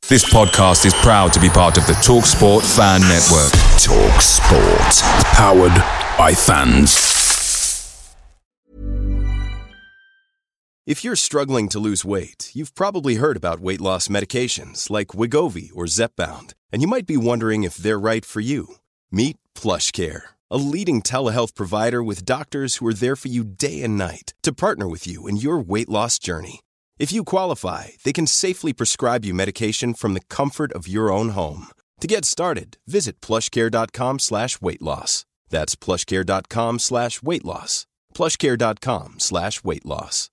This podcast is proud to be part of the TalkSport Fan Network. TalkSport. Powered by fans. If you're struggling to lose weight, you've probably heard about weight loss medications like Wegovy or Zepbound, and you might be wondering if they're right for you. Meet PlushCare, a leading telehealth provider with doctors who are there for you day and night to partner with you in your weight loss journey. If you qualify, they can safely prescribe you medication from the comfort of your own home. To get started, visit plushcare.com/weight loss. That's plushcare.com/weight loss. plushcare.com/weight loss.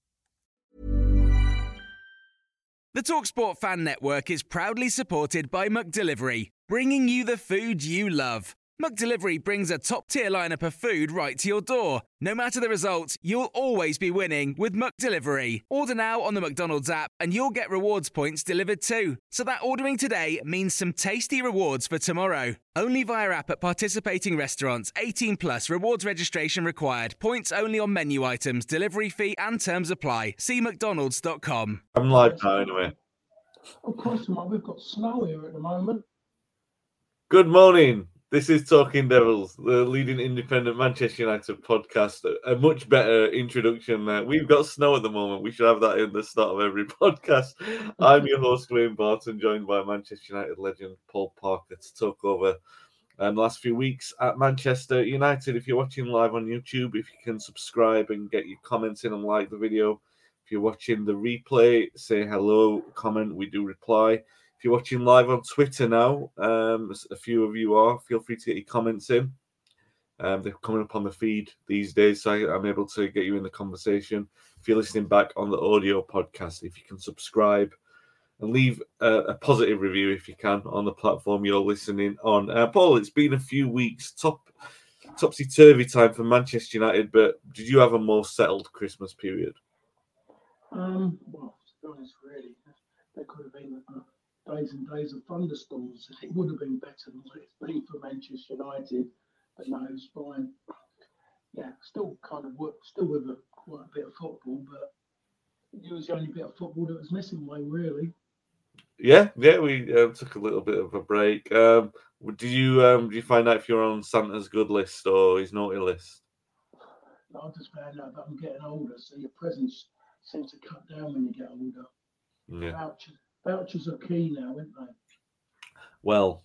The TalkSport Fan Network is proudly supported by McDelivery, bringing you the food you love. McDelivery brings a top-tier lineup of food right to your door. No matter the result, you'll always be winning with McDelivery. Order now on the McDonald's app and you'll get rewards points delivered too. So that ordering today means some tasty rewards for tomorrow. Only via app at participating restaurants. 18 plus. Rewards registration required. Points only on menu items. Delivery fee and terms apply. See mcdonalds.com. I'm live now anyway. Of course, we've got snow here at the moment. Good morning. This is Talking Devils, the leading independent Manchester United podcast. A much better introduction there. We've got snow at the moment. We should have that in the start of every podcast. I'm your host, Wayne Barton, joined by Manchester United legend Paul Parker to talk over the last few weeks at Manchester United. If you're watching live on YouTube, if you can subscribe and get your comments in and like the video. If you're watching the replay, say hello, comment. We do reply. If you're watching live on Twitter now, a few of you are, feel free to get your comments in. They're coming up on the feed these days, so I'm able to get you in the conversation. If you're listening back on the audio podcast, if you can subscribe and leave a positive review if you can on the platform you're listening on. Paul, it's been a few weeks, topsy-turvy time for Manchester United, but did you have a more settled Christmas period? Well, to be honest, really, there could have been days and days of thunderstorms. It would have been better than what it's been for Manchester United, but no, it's fine. Yeah, still kind of work, still with quite a bit of football, but it was the only bit of football that was missing, Wayne, really. Yeah, we took a little bit of a break. Did you find out if you're on Santa's good list or his naughty list? No, I just found out that I'm getting older, so your presents seem to cut down when you get older. Yeah. Vouchers are key now, aren't they? Well,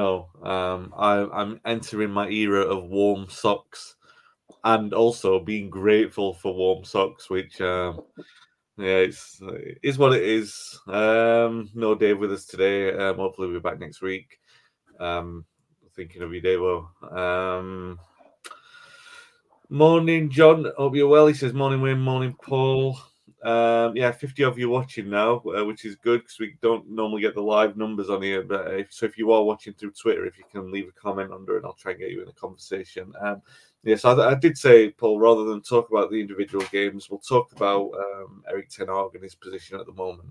I'm entering my era of warm socks and also being grateful for warm socks, which, it's what it is. No Dave with us today. Hopefully we'll be back next week. Thinking of you, Davo. Morning, John. Hope you're well. He says, morning, Wayne. Morning, Paul. 50 of you watching now, which is good because we don't normally get the live numbers on here. But if you are watching through Twitter, if you can leave a comment under it, I'll try and get you in a conversation. So I did say, Paul, rather than talk about the individual games, we'll talk about Erik ten Hag and his position at the moment.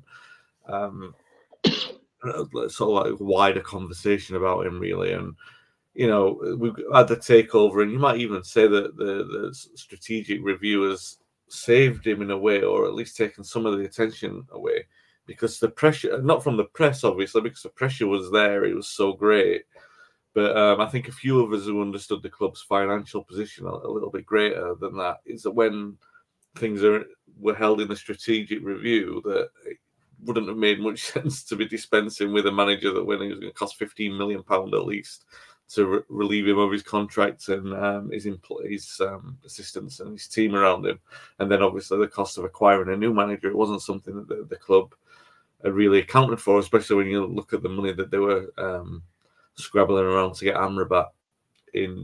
Sort of like a wider conversation about him, really. And we've had the takeover, and you might even say that the strategic review has saved him in a way, or at least taken some of the attention away, because the pressure, not from the press obviously, because the pressure was there, it was so great, but I think a few of us who understood the club's financial position a little bit greater than that, is that when things were held in the strategic review, that it wouldn't have made much sense to be dispensing with a manager that when he was going to cost £15 million at least to relieve him of his contract and his assistants and his team around him. And then obviously the cost of acquiring a new manager, it wasn't something that the club had really accounted for, especially when you look at the money that they were scrabbling around to get Amrabat in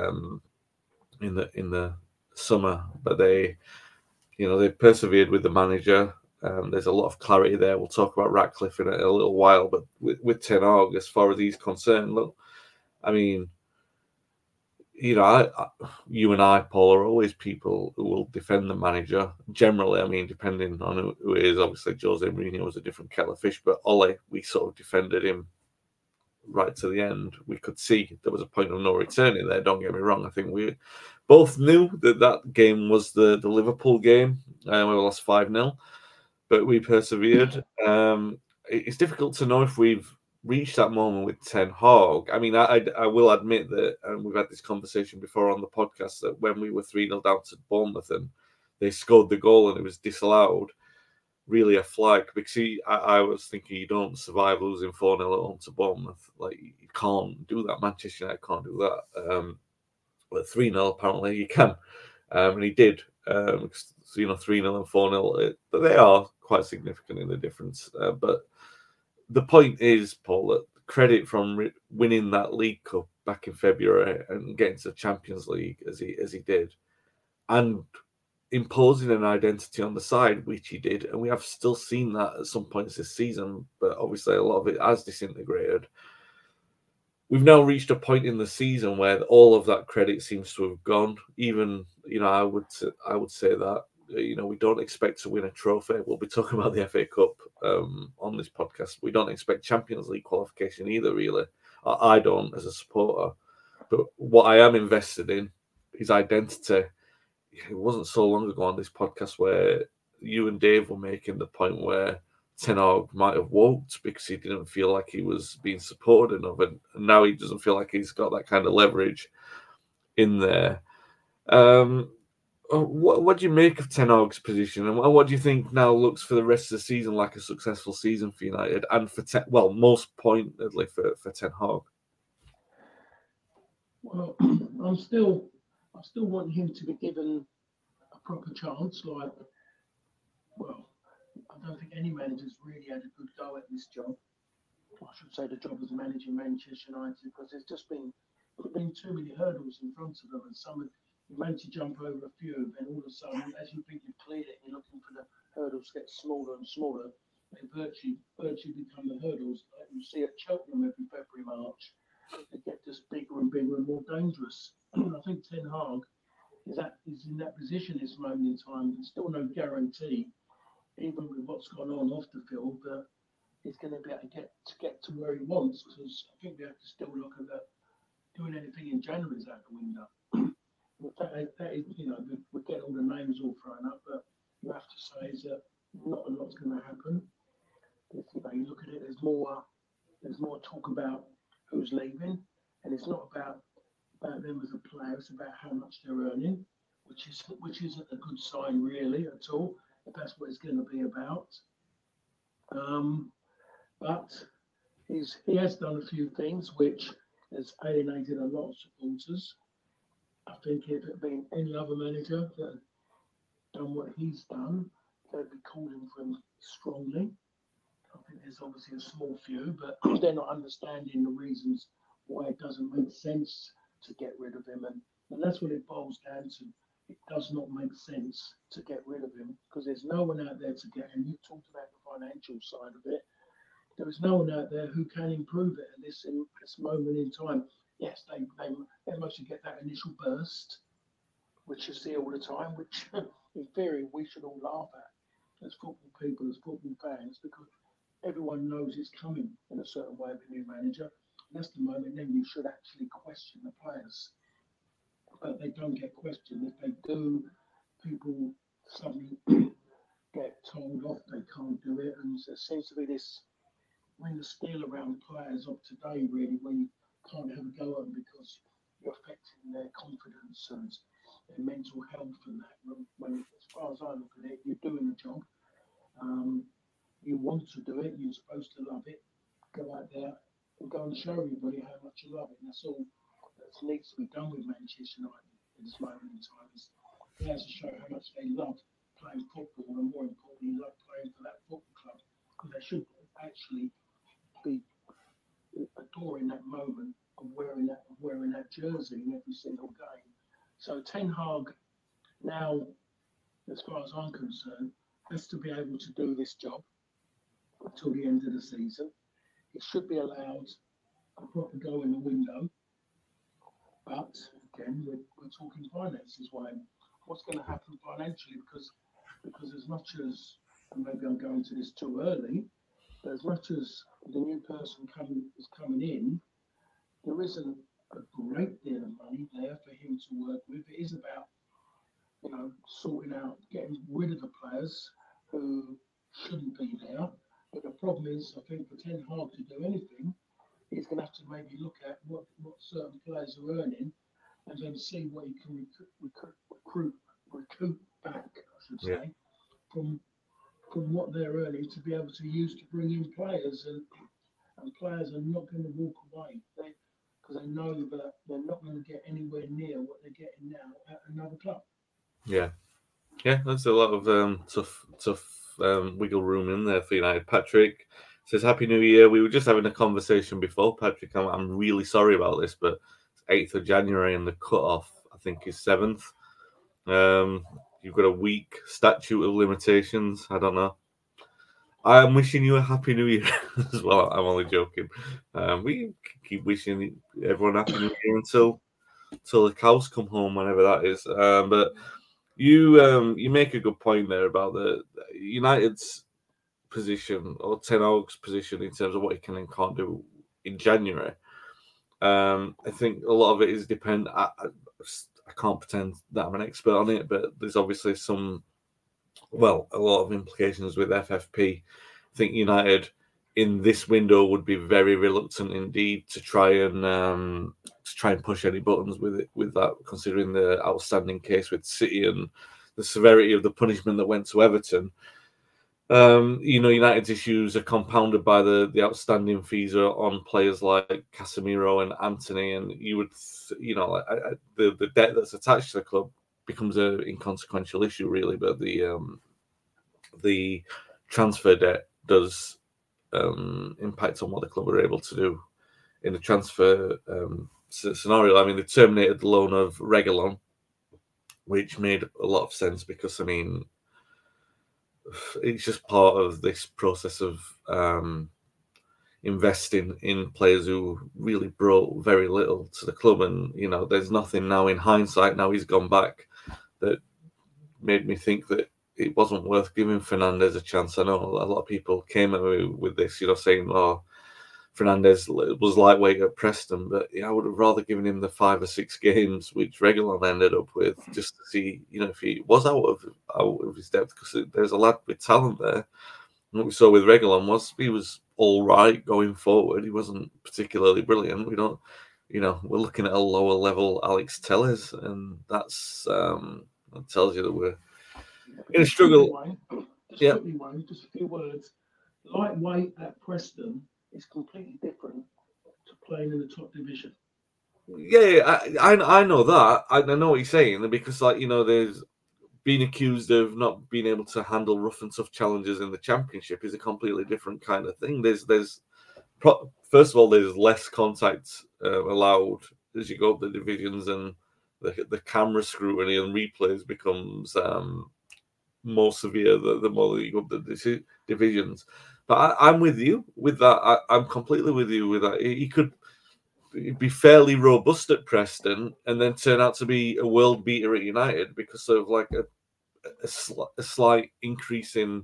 the summer. But they persevered with the manager. There's a lot of clarity there. We'll talk about Ratcliffe in a little while, but with Ten Hag, as far as he's concerned, look, I mean, you and I, Paul, are always people who will defend the manager. Generally, I mean, depending on who it is. Obviously, Jose Mourinho was a different kettle of fish, but Ole, we sort of defended him right to the end. We could see there was a point of no return in there. Don't get me wrong. I think we both knew that game was the Liverpool game. We lost 5-0, but we persevered. it's difficult to know if we've reached that moment with Ten Hag. I mean, I will admit that, and we've had this conversation before on the podcast, that when we were 3-0 down to Bournemouth and they scored the goal and it was disallowed, really a flag, because I was thinking you don't survive losing 4-0 at home to Bournemouth. Like, you can't do that. Manchester United can't do that. But 3-0 apparently you can, and he did. So, 3-0 and 4-0, but they are quite significant in the difference. But the point is, Paul, that credit from winning that League Cup back in February and getting to the Champions League as he did, and imposing an identity on the side, which he did, and we have still seen that at some points this season, but obviously a lot of it has disintegrated. We've now reached a point in the season where all of that credit seems to have gone. Even, I would say that, we don't expect to win a trophy. We'll be talking about the FA Cup on this podcast. We don't expect Champions League qualification either, really. I don't, as a supporter. But what I am invested in is identity. It wasn't so long ago on this podcast where you and Dave were making the point where Ten Hag might have walked because he didn't feel like he was being supported enough, and now he doesn't feel like he's got that kind of leverage in there. What do you make of Ten Hag's position, and what do you think now looks for the rest of the season like a successful season for United, and for most pointedly for Ten Hag? Well, I still want him to be given a proper chance. I don't think any manager's really had a good go at this job. I should say the job of managing Manchester United, because there's been too many hurdles in front of them, and you manage to jump over a few, and all of a sudden, as you think you've cleared it, you're looking for the hurdles to get smaller and smaller. They virtually become the hurdles like you see at Cheltenham every February, March. They get just bigger and bigger and more dangerous. I think Ten Hag is in that position at this moment in time. There's still no guarantee, even with what's gone on off the field, that he's going to be able to get to where he wants. Because I think we have to still look at that. Doing anything in January is out the window. that is, we get all the names all thrown up, but you have to say is that not a lot's going to happen. You look at it, there's more talk about who's leaving, and it's not about them as a player. It's about how much they're earning, which isn't a good sign really at all, if that's what it's going to be about. But he has done a few things which has alienated a lot of supporters. I think if it had been any other manager that had done what he's done, they'd be calling for him strongly. I think there's obviously a small few, but they're not understanding the reasons why it doesn't make sense to get rid of him. And that's what it boils down to. It does not make sense to get rid of him because there's no one out there to get him. You talked about the financial side of it. There is no one out there who can improve it at this moment in time. Yes, they mostly get that initial burst, which you see all the time, which in theory we should all laugh at as football people, as football fans, because everyone knows it's coming in a certain way of a new manager. And that's the moment then you should actually question the players. But they don't get questioned. If they do, people suddenly get told off they can't do it. And there seems to be this the steel around players of today, really, where you can't have a go at them because you're affecting their confidence and their mental health and that. When, as far as I look at it, you're doing the job. You want to do it. You're supposed to love it. Go out there and go and show everybody how much you love it. And that's all that needs to be done with Manchester United at this moment in time. Is players to show how much they love playing football and more importantly, love playing for that football club, because they should actually be adoring that moment of wearing that jersey in every single game. So Ten Hag now, as far as I'm concerned, has to be able to do this job until the end of the season. It should be allowed a proper go in the window. But again, we're talking finances. What's going to happen financially? Because as much as, and maybe I'm going to this too early, but as much as the new person is coming in, there isn't a great deal of money there for him to work with. It is about, sorting out, getting rid of the players who shouldn't be there. But the problem players, I think for Ten Hag to do anything, he's going to have to maybe look at what certain players are earning and then see what he can recruit back, I should say, from what they're earning to be able to use to bring in players. And players are not going to walk away because they know that they're not going to get anywhere near what they're getting now at another club. Yeah, that's a lot of tough wiggle room in there for United. Patrick says, Happy New Year. We were just having a conversation before, Patrick. I'm really sorry about this, but it's 8th of January and the cut-off, I think, is 7th. You've got a week statute of limitations. I don't know. I'm wishing you a Happy New Year as well. I'm only joking. We keep wishing everyone Happy New Year until the cows come home, whenever that is. But you make a good point there about the United's position, or Ten Hag's position, in terms of what he can and can't do in January. I think a lot of it is depend. I can't pretend that I'm an expert on it, but there's obviously a lot of implications with FFP. I think United in this window would be very reluctant indeed to try and push any buttons with that, considering the outstanding case with City and the severity of the punishment that went to Everton. United's issues are compounded by the outstanding fees on players like Casemiro and Antony, and you would, the debt that's attached to the club becomes an inconsequential issue, really. But the transfer debt does impact on what the club are able to do in the transfer scenario. I mean, they terminated the loan of Reguilón, which made a lot of sense because, I mean, it's just part of this process of investing in players who really brought very little to the club. And, there's nothing now in hindsight, now he's gone back, that made me think that it wasn't worth giving Fernandes a chance. I know a lot of people came at me with this, saying, Fernandes was lightweight at Preston, but I would have rather given him the 5 or 6 games which Reguilón ended up with, just to see, if he was out of his depth, because there's a lad with talent there. And what we saw with Reguilón was he was all right going forward. He wasn't particularly brilliant. We don't, we're looking at a lower level Alex Telles, and that tells you that we're in a struggle. Just a few words. Lightweight at Preston is completely different to playing in the top division. Yeah, I know that. I know what you're saying, because, there's being accused of not being able to handle rough and tough challenges in the Championship is a completely different kind of thing. First of all, there's less contact allowed as you go up the divisions, and the camera scrutiny and replays becomes more severe the more you go up the divisions. But I'm with you with that. I'm completely with you with that. He could be fairly robust at Preston and then turn out to be a world beater at United because of like a slight increase in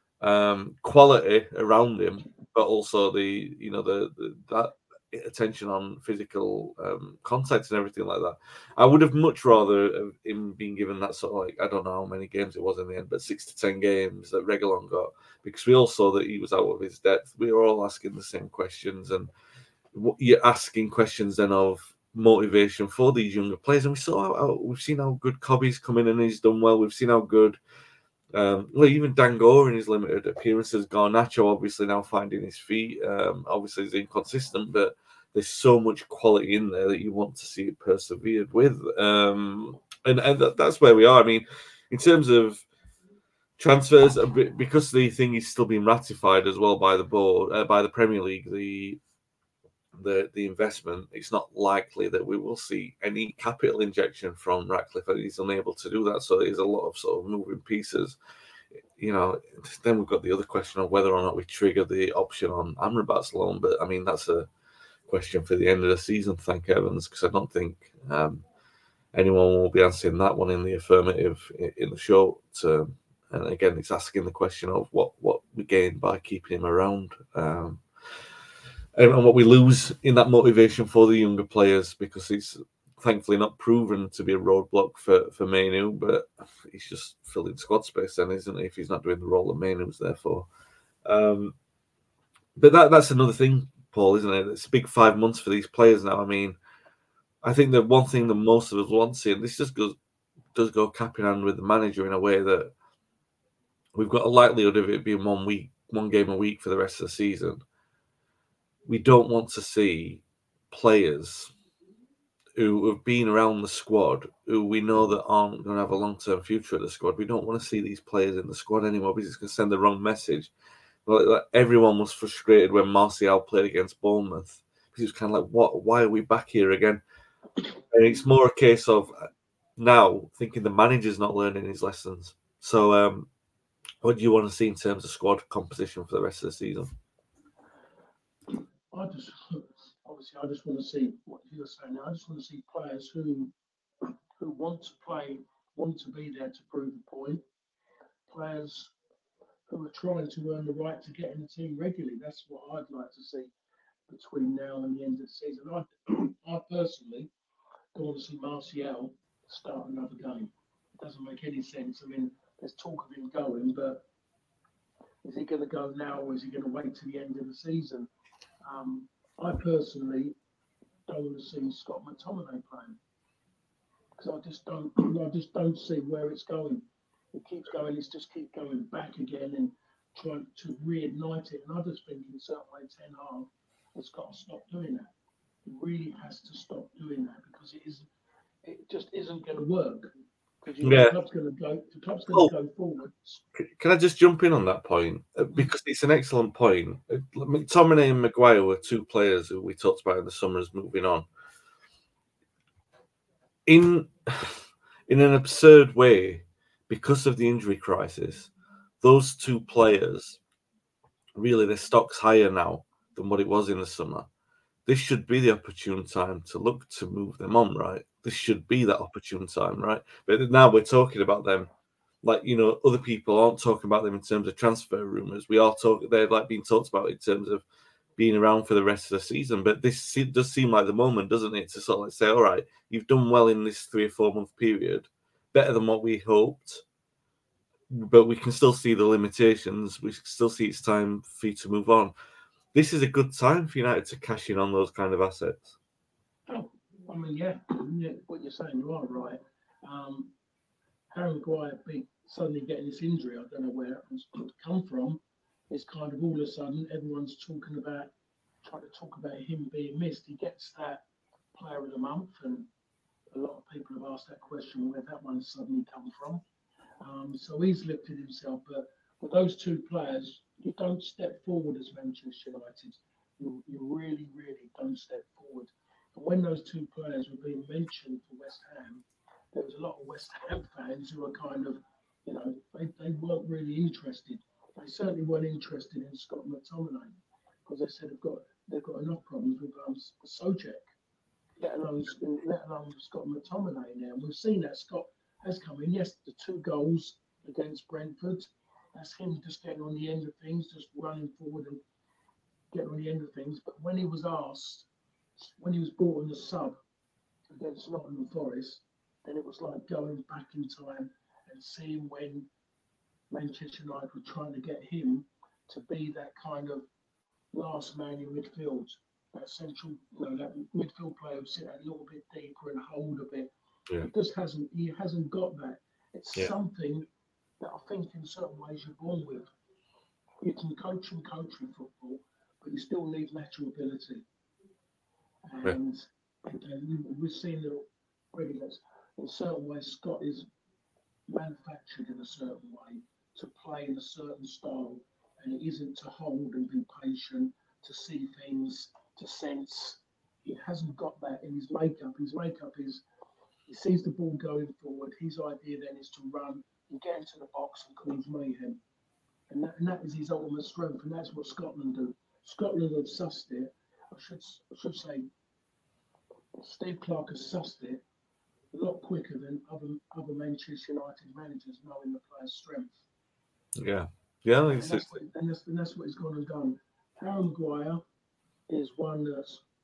quality around him, but also that attention on physical contact and everything like that. I would have much rather him been given that sort of, like, I don't know how many games it was in the end, but 6 to 10 games that Reguilón got, because we all saw that he was out of his depth. We were all asking the same questions, and you're asking questions then of motivation for these younger players. And we've seen how good Kobbie's come in and he's done well. We've seen how good even Dangor in his limited appearances, Garnacho obviously now finding his feet. Obviously he's inconsistent, but there's so much quality in there that you want to see it persevered with. And that's where we are. I mean, in terms of transfers, because the thing is still being ratified as well by the board, by the Premier League, the investment, it's not likely that we will see any capital injection from Ratcliffe. He's unable to do that, so there's a lot of sort of moving pieces. Then we've got the other question of whether or not we trigger the option on Amrabat's loan, but I mean that's a question for the end of the season, thank heavens, because I don't think anyone will be answering that one in the affirmative in the short term. And again, it's asking the question of what we gain by keeping him around. And what we lose in that motivation for the younger players, because he's thankfully not proven to be a roadblock for Mainu, but he's just filling squad space then, isn't he, if he's not doing the role that Mainu's there for. But that's another thing, Paul, isn't it? It's a big 5 months for these players now. I mean, I think the one thing that most of us want to see, and this just does go cap in hand with the manager in a way that we've got a likelihood of it being 1 game a week for the rest of the season. We don't want to see players who have been around the squad, who we know that aren't going to have a long-term future at the squad. We don't want to see these players in the squad anymore because it's going to send the wrong message. Like everyone was frustrated when Martial played against Bournemouth because it was kind of like, what? Why are we back here again? And it's more a case of now thinking the manager's not learning his lessons. So, what do you want to see in terms of squad composition for the rest of the season? I just want to see what you're saying. I just want to see players who want to play, want to be there to prove a point. Players who are trying to earn the right to get in the team regularly. That's what I'd like to see between now and the end of the season. I personally don't want to see Martial start another game. It doesn't make any sense. I mean, there's talk of him going, but is he going to go now or is he going to wait to the end of the season? I personally don't want to see Scott McTominay playing because I just don't see where it's going. It keeps going. It's just keep going back again and trying to reignite it. And I just think in certain way, Ten Hag has got to stop doing that. He really has to stop doing that because it just isn't going to work. Because the club's going to go forward. Can I just jump in on that point? Because it's an excellent point. McTominay and Maguire were two players who we talked about in the summer as moving on. In an absurd way, because of the injury crisis, those two players, really, their stock's higher now than what it was in the summer. This should be the opportune time to look to move them on, right? This should be that opportune time, right? But now we're talking about them like, other people aren't talking about them in terms of transfer rumours. They're like being talked about in terms of being around for the rest of the season. But this does seem like the moment, doesn't it, to sort of say, all right, you've done well in this 3 or 4 month period, better than what we hoped, but we can still see the limitations. We still see it's time for you to move on. This is a good time for United to cash in on those kind of assets. Oh, I mean, yeah, what you're saying, you are right. Harry Maguire suddenly getting this injury, I don't know where it's come from. It's kind of all of a sudden everyone's trying to talk about him being missed. He gets that player of the month, and a lot of people have asked that question where that one suddenly come from. So he's lifted himself, but with those two players, you don't step forward as Manchester United. You really, really don't step forward. And when those two players were being mentioned for West Ham, there was a lot of West Ham fans who were kind of, they weren't really interested. They certainly weren't interested in Scott McTominay because they said they've got enough problems with Soucek, let alone Scott McTominay now. And we've seen that Scott has come in. Yes, the 2 goals against Brentford, that's him just getting on the end of things, just running forward and getting on the end of things. But when he was brought on the sub against Nottingham Forest, then it was like going back in time and seeing when Manchester United were trying to get him to be that kind of last man in midfield, that central, that midfield player who sit a little bit deeper and hold a bit. Yeah. He hasn't got that. It's something that I think in certain ways you're born with. You can coach in football, but you still need natural ability. And we've seen that already. In certain ways, Scott is manufactured in a certain way to play in a certain style, and it isn't to hold and be patient, to see things, to sense. He hasn't got that in his makeup. His makeup is he sees the ball going forward. His idea then is to run and get into the box and cause mayhem. And that is his ultimate strength, and that's what Scotland do. Scotland have sussed it. I should say Steve Clarke has sussed it a lot quicker than other Manchester United managers knowing the player's strength. Yeah. And that's what he's gone and done. Harry Maguire is one that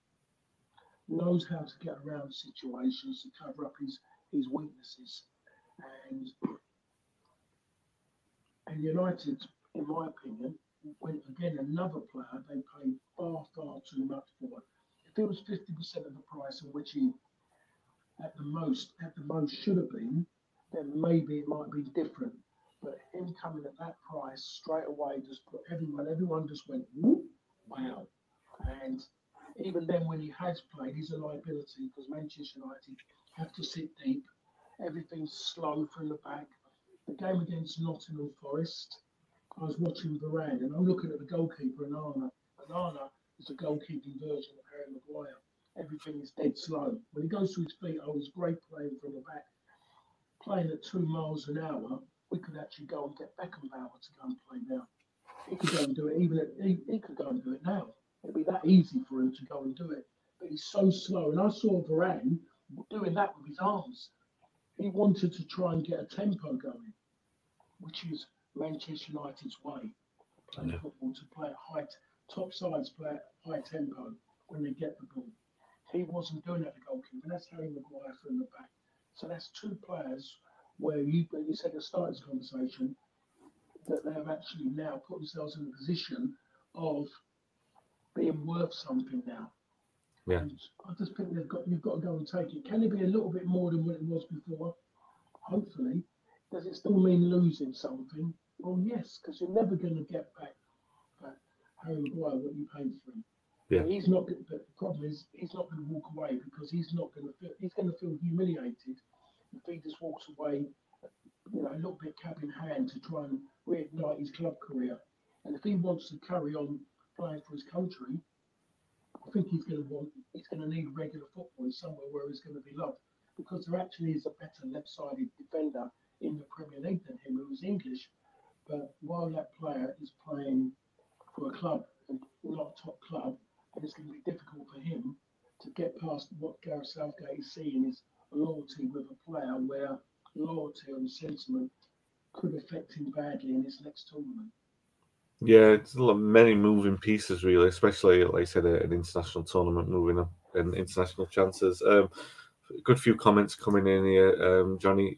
knows how to get around situations to cover up his weaknesses. And United, in my opinion, when again another player they paid far too much for. If it was 50% of the price in which he at the most should have been, then maybe it might be different. But him coming at that price straight away just put everyone just went, whoop, wow. And even then when he has played, he's a liability because Manchester United have to sit deep. Everything's slow from the back. The game against Nottingham Forest, I was watching Varane and I'm looking at the goalkeeper, Onana. Onana is a goalkeeping version of Harry Maguire. Everything is dead slow. When he goes to his feet, he's great playing from the back. Playing at 2 miles an hour, we could actually go and get Beckenbauer to go and play now. He could go and do it. He could go and do it now. It'd be that easy for him to go and do it. But he's so slow. And I saw Varane doing that with his arms. He wanted to try and get a tempo going, which is Manchester United's way. Play football to play at high, top sides play at high tempo when they get the ball. He wasn't doing that to goalkeeper. That's Harry Maguire from the back. So that's two players where you said at the start of this conversation that they have actually now put themselves in a position of being worth something now. Yeah. And I just think you've got to go and take it. Can it be a little bit more than what it was before? Hopefully. Does it still mean losing something? Well, yes, because you're never going to get back Harry Maguire what you paid for him. Yeah. He's not. But the problem is, he's not going to walk away because he's not going to feel. He's going to feel humiliated if he just walks away, a little bit cap in hand to try and reignite his club career. And if he wants to carry on playing for his country, I think he's going to need regular football somewhere where he's going to be loved. Because there actually is a better left-sided defender in the Premier League than him, who is English. But while that player is playing for a club and not a top club, and it's going to be difficult for him to get past what Gareth Southgate is seeing is loyalty with a player where loyalty and sentiment could affect him badly in his next tournament. Yeah, it's many moving pieces, really, especially, like I said, an international tournament moving up and international chances. Good few comments coming in here.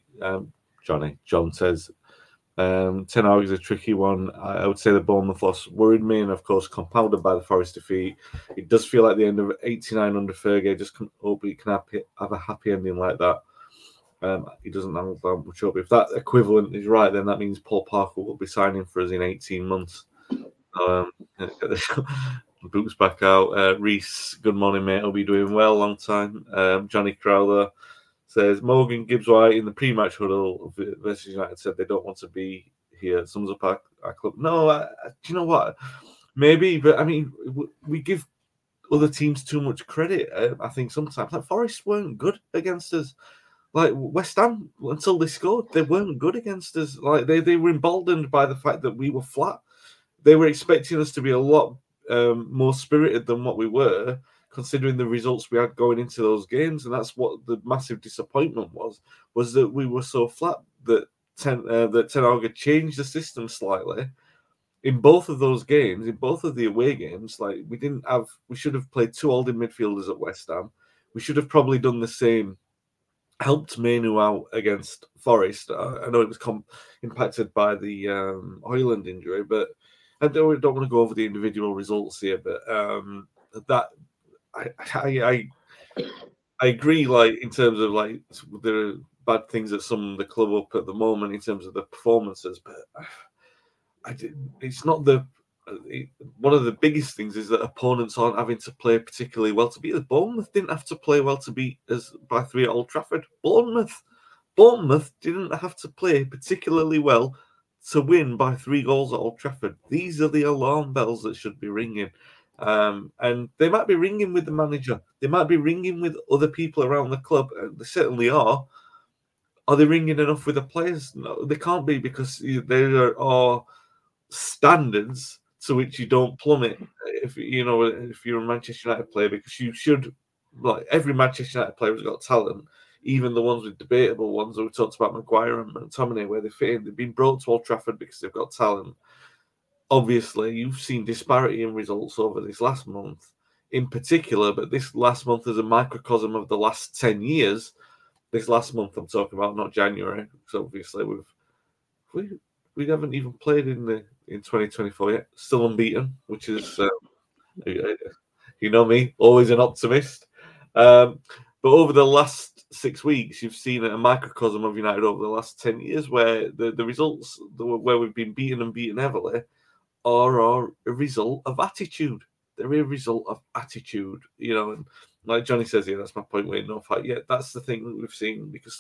John says, Ten Hag is a tricky one. I would say the Bournemouth loss worried me, and of course, compounded by the Forest defeat. It does feel like the end of '89 under Fergie. Just hope he can have a happy ending like that. He doesn't have that much hope. If that equivalent is right, then that means Paul Parker will be signing for us in 18 months. Get the boots back out. Reese, good morning, mate. Hope you're doing well. Long time. Johnny Crowther says Morgan Gibbs White in the pre-match huddle versus United said they don't want to be here. Sums up our club. No, do you know what? Maybe, but I mean, we give other teams too much credit. I think sometimes, like Forest weren't good against us. Like West Ham, until they scored, they weren't good against us. Like they were emboldened by the fact that we were flat. They were expecting us to be a lot more spirited than what we were, considering the results we had going into those games. And that's what the massive disappointment was that we were so flat that Ten Hag changed the system slightly in both of those games, in both of the away games. Like we should have played two holding midfielders at West Ham. We should have probably done the same. Helped Mainu out against Forest. I know it was impacted by the Højlund injury, but I don't want to go over the individual results here. But that I agree. Like in terms of like there are bad things that sum the club up at the moment in terms of the performances, but it's not the. One of the biggest things is that opponents aren't having to play particularly well to beat us. Bournemouth didn't have to play well to beat us by 3 at Old Trafford. Bournemouth didn't have to play particularly well to win by 3 goals at Old Trafford. These are the alarm bells that should be ringing. And they might be ringing with the manager. They might be ringing with other people around the club. They certainly are. Are they ringing enough with the players? No, they can't be, because there are standards to which you don't plummet if you're a Manchester United player, because you should, like every Manchester United player has got talent, even the ones with debatable ones. We talked about Maguire and McTominay, where they fit in. They've been brought to Old Trafford because they've got talent. Obviously, you've seen disparity in results over this last month in particular, but this last month is a microcosm of the last 10 years. This last month I'm talking about, not January, because obviously we haven't even played in 2024 yet. Still unbeaten, which is you know me, always an optimist. But over the last 6 weeks, you've seen a microcosm of United over the last 10 years, where the results where we've been beaten and beaten heavily are a result of attitude. They're a result of attitude, and like Johnny says here, that's my point. We're no fight yet. That's the thing that we've seen, because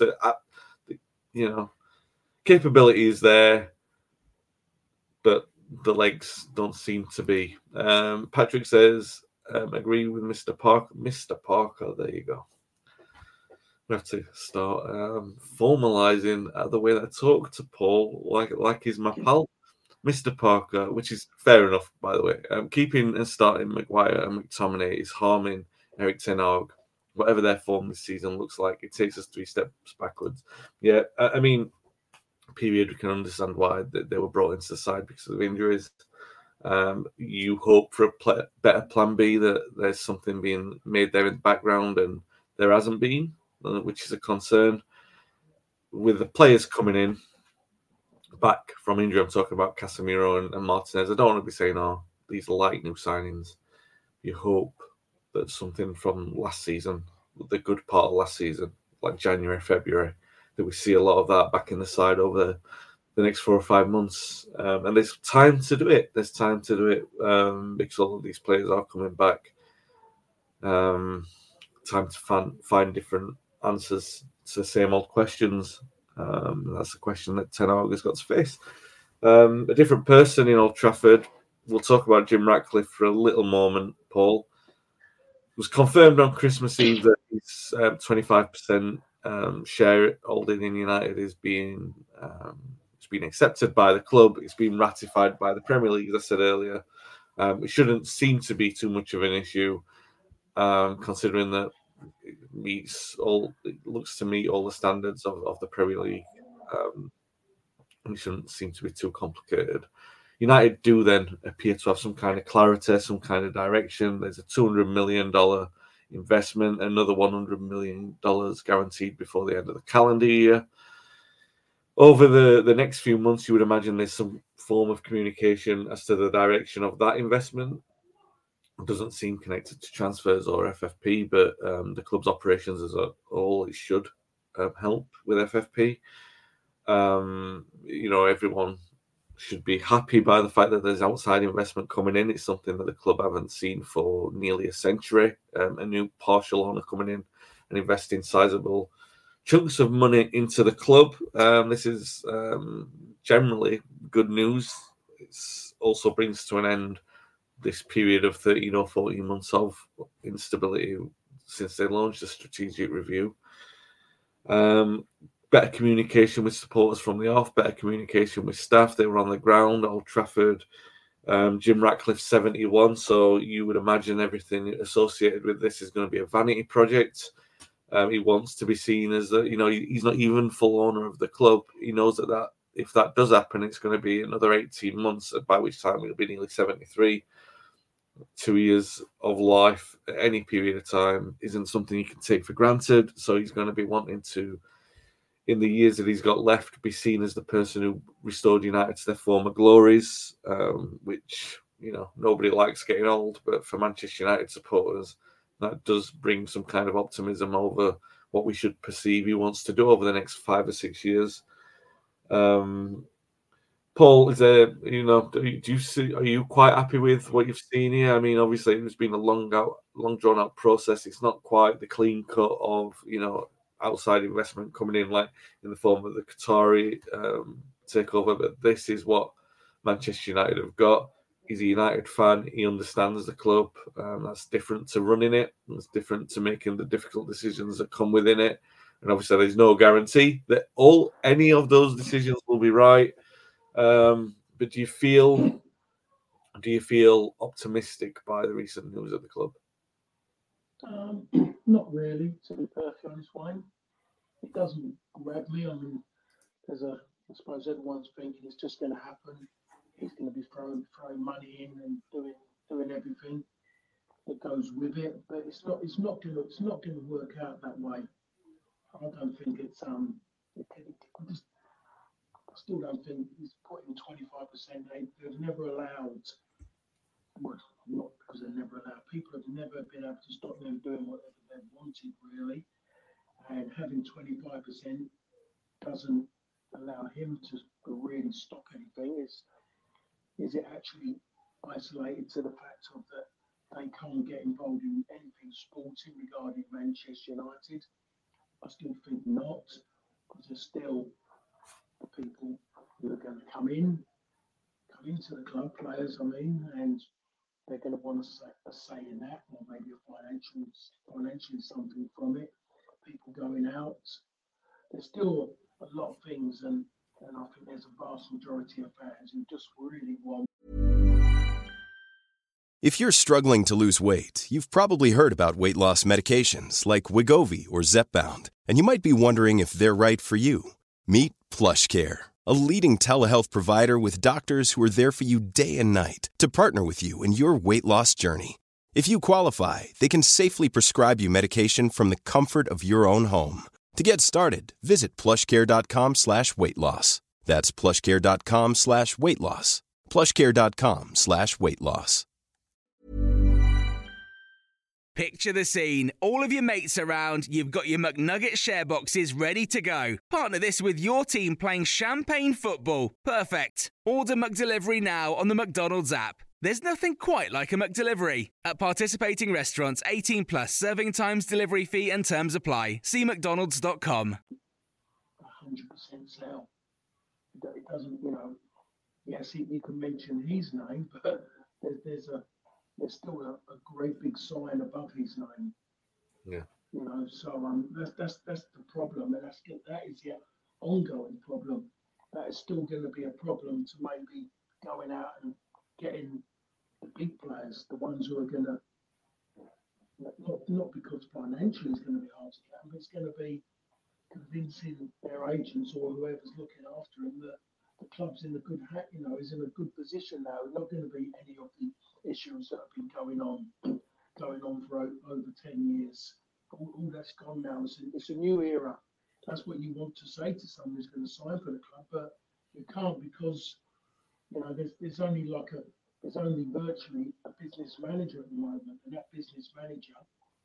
capability is there, but the legs don't seem to be. Patrick says, agree with Mr. Parker. Mr. Parker, there you go. We have to start formalising the way that I talk to Paul, like he's my pal. Mr. Parker, which is fair enough, by the way. Keeping and starting Maguire and McTominay is harming Erik ten Hag. Whatever their form this season looks like, it takes us 3 steps backwards. Yeah, I mean, period, we can understand why they were brought into the side because of injuries. You hope for a better plan B, that there's something being made there in the background, and there hasn't been, which is a concern. With the players coming in back from injury, I'm talking about Casemiro and Martinez. I don't want to be saying, these are light new signings. You hope that something from last season, the good part of last season, like January, February, that we see a lot of that back in the side over the next 4 or 5 months. And there's time to do it. There's time to do it because all of these players are coming back. Time to find different answers to the same old questions. That's a question that Ten Hag has got to face. A different person in Old Trafford. We'll talk about Jim Ratcliffe for a little moment, Paul. It was confirmed on Christmas Eve that his 25% share holding in United is being accepted by the club. It's been ratified by the Premier League, as I said earlier. It shouldn't seem to be too much of an issue, considering that it looks to meet all the standards of the Premier League. It shouldn't seem to be too complicated. United do then appear to have some kind of clarity, some kind of direction. There's a $200 million investment, another $100 million guaranteed before the end of the calendar year. Over the next few months, you would imagine there's some form of communication as to the direction of that investment. It doesn't seem connected to transfers or FFP, but the club's operations as a whole, it should help with FFP. Everyone should be happy by the fact that there's outside investment coming in. It's something that the club haven't seen for nearly a century. A new partial owner coming in and investing sizable chunks of money into the club. This is generally good news. It also brings to an end this period of 13 or 14 months of instability since they launched a strategic review. Better communication with supporters from the off, better communication with staff. They were on the ground, Old Trafford. Jim Ratcliffe, 71, so you would imagine everything associated with this is going to be a vanity project. He wants to be seen as he's not even full owner of the club. He knows that if that does happen, it's going to be another 18 months, by which time he'll be nearly 73. 2 years of life at any period of time isn't something you can take for granted. So he's going to be wanting to, in the years that he's got left, be seen as the person who restored United to their former glories, which, nobody likes getting old, but for Manchester United supporters, that does bring some kind of optimism over what we should perceive he wants to do over the next 5 or 6 years. Paul, is there, are you quite happy with what you've seen here? I mean, obviously it's been a long drawn out process. It's not quite the clean cut of, outside investment coming in, like in the form of the Qatari takeover. But this is what Manchester United have got. He's a United fan. He understands the club. That's different to running it. It's different to making the difficult decisions that come within it. And obviously there's no guarantee that any of those decisions will be right. But do you feel optimistic by the recent news at the club? Not really, to be perfectly honest, Wayne. It doesn't grab me. I mean, I suppose everyone's thinking it's just going to happen. He's going to be throwing money in and doing everything that goes with it. But it's not going to work out that way. I don't think it's still don't think he's putting 25%. They've never allowed, well, not because they're never allowed, people have never been able to stop them doing whatever they wanted, really. And having 25% doesn't allow him to really stop anything. Is it actually isolated to the fact of that they can't get involved in anything sporting regarding Manchester United? I still think not, because there's still the people who are going to come into the club, players, and they're going to want a say in that, or maybe financially something from it. People going out. There's still a lot of things, and I think there's a vast majority of fans who just really want. If you're struggling to lose weight, you've probably heard about weight loss medications like Wegovy or Zepbound, and you might be wondering if they're right for you. Meet PlushCare, a leading telehealth provider with doctors who are there for you day and night to partner with you in your weight loss journey. If you qualify, they can safely prescribe you medication from the comfort of your own home. To get started, visit plushcare.com/weight-loss. That's plushcare.com/weight-loss. plushcare.com/weight-loss. Picture the scene. All of your mates around, you've got your McNugget share boxes ready to go. Partner this with your team playing champagne football. Perfect. Order McDelivery now on the McDonald's app. There's nothing quite like a McDelivery. At participating restaurants, 18 plus, serving times, delivery fee and terms apply. See mcdonalds.com. 100% sell. It doesn't, yes, you can mention his name, but there's still a great big sign above his name. Yeah. So that's the problem, and that is the ongoing problem. That is still going to be a problem to maybe going out and getting the big players, the ones who are going to, not because financially it's going to be hard to get them, but it's going to be convincing their agents or whoever's looking after them that the club's in a good is in a good position now. There's not going to be any of the issues that have been going on for over 10 years. All that's gone now. It's a new era. That's what you want to say to someone who's going to sign for the club, but you can't, because there's only virtually a business manager at the moment, and that business manager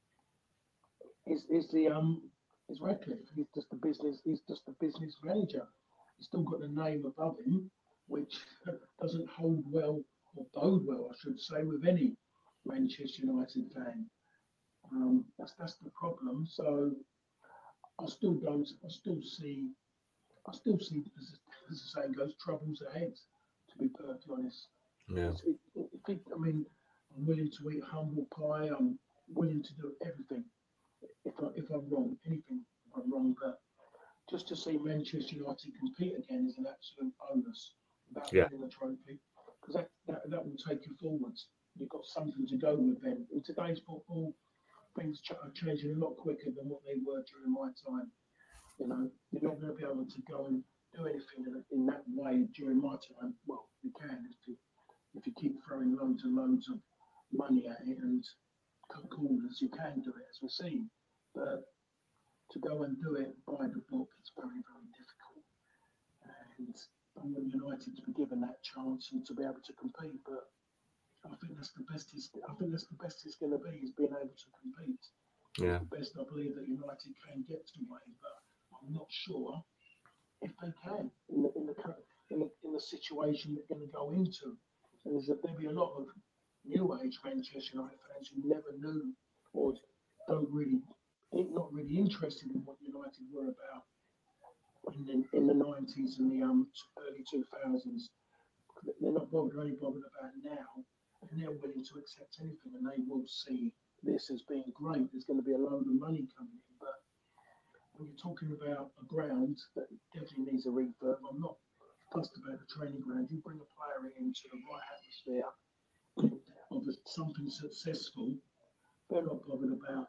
is Radcliffe. He's just the business manager. He's still got the name above him, which doesn't hold well, or bode well, I should say, with any Manchester United fan. That's the problem. So I still see, as the saying goes, troubles ahead, to be perfectly honest. Yeah. I'm willing to eat humble pie. I'm willing to do everything. If I'm wrong, but just to see Manchester United compete again is an absolute bonus without winning the trophy, because that will take you forwards. You've got something to go with then. In today's football, things are changing a lot quicker than what they were during my time. You're not going to be able to go and do anything in that way during my time. Well, you can if you keep throwing loads and loads of money at it and cut corners, you can do it, as we've seen. But to go and do it by the book, it's very, very difficult. And I want United to be given that chance and to be able to compete. But I think that's the best it's going to be, is being able to compete. Yeah. The best I believe that United can get to Wayne, but I'm not sure if they can in the situation they're going to go into. And there'll be a lot of new age Manchester United fans who never knew, or not really interested in what United were about in the 90s and the early 2000s. They're not only bothered about now, and they're willing to accept anything, and they will see this as being great. There's going to be a load of money coming in, but when you're talking about a ground that definitely needs a refurb, I'm not fussed about the training ground. You bring a player into the right atmosphere of something successful, they're not bothered about